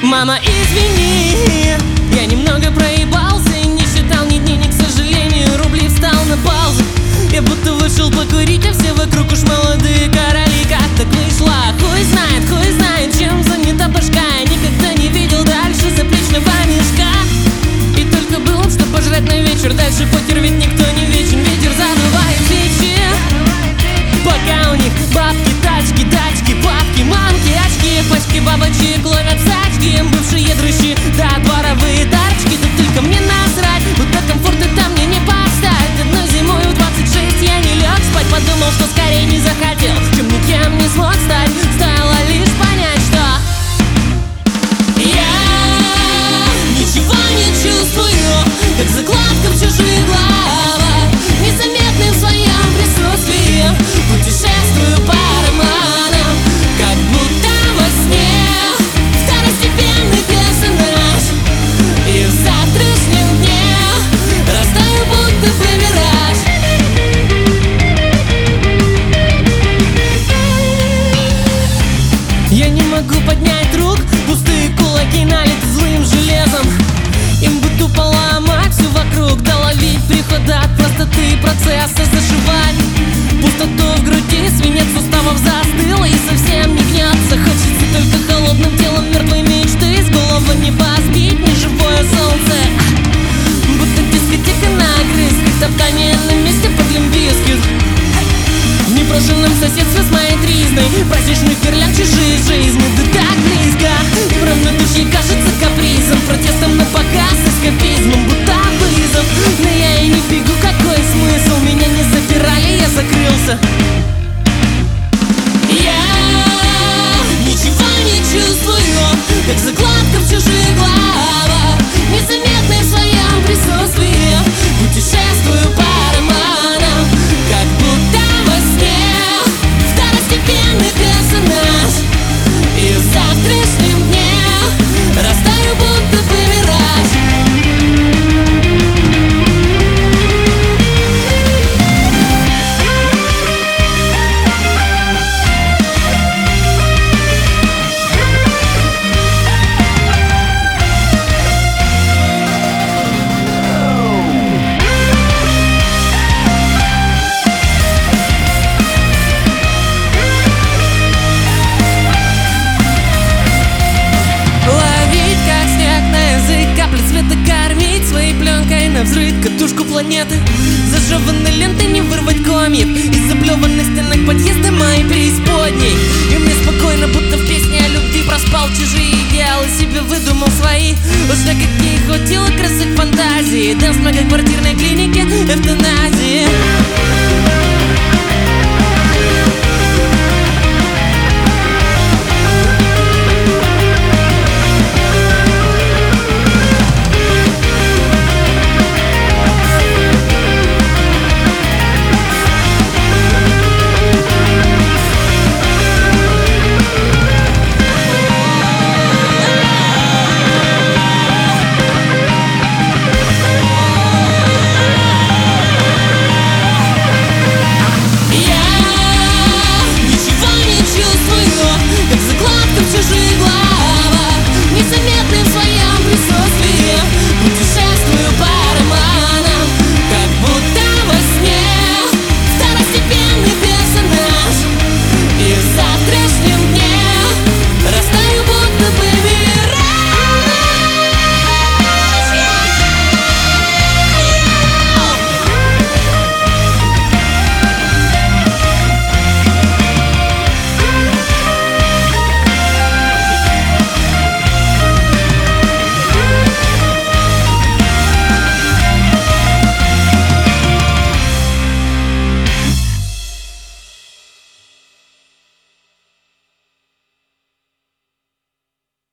Мама, извини, я немного проебался и не считал ни дней, ни, к сожалению, рублей встал на паузу. Я будто вышел покурить, а все вокруг уж молодые короли. Как так вышло? Хуй знает, чем занята башка. Я никогда не видел дальше заплечного мешка. И только было, что пожрать на вечер. Дальше покер, ведь никто не вечен. Ветер задувает свечи, пока у них бабки, тачки, дачки, бабки, мамки, очки, пачки бабочек ловят сачки. Им бывшие дрыщи, да, дворовые тачки. Да только мне насрать, будто комфорта там мне не поставить. Одной зимой в 26 я не лег спать. Подумал, что скорее не захотел, чем никем не смог стать. Стоило лишь понять, что я ничего не чувствую, как закладка в чужих главах. Незаметный в своем присутствии путешествую по романам, как будто во сне второстепенный персонаж. И в завтрашнем дне растаю, будто бы мираж. Я не могу поднять рук, пустые кулаки налиты злым железом. Им бы тупо ломать все вокруг, да ловить приход от простоты процесса заживания. Пустоту в груди, свинец суставов застыл и совсем не гнется. Хочется только холодным телом мертвой мечты из головы неба сбить неживое солнце. Будто дискотека на огрызках, топтание на месте под лимбискет. В непрошенном соседстве с моей тризной, праздничных гирлянд чужие жизни. Да так близко, им равнодушие кажется капризом, протестом на показ, эскапизмом, будто вызов. Но я и не бегу, какой смысл? Меня не запирали, я закрылся. Я ничего не чувствую, как закладка в чужих главах. Незаметный в своем присутствии путешествую по романам, как будто во сне второстепенный персонаж. И в завтрашнем дне растаю, будто бы мираж. Кормить своей пленкой на взрыв катушку планеты. Зажеванной лентой не вырвать комьев из заплеванных стенок подъезда моей преисподней. И мне спокойно, будто в песне о любви проспал чужие идеалы, себе выдумал свои. Уж на какие хватило красок фантазии, дэнс в многоквартирной клинике эвтаназии.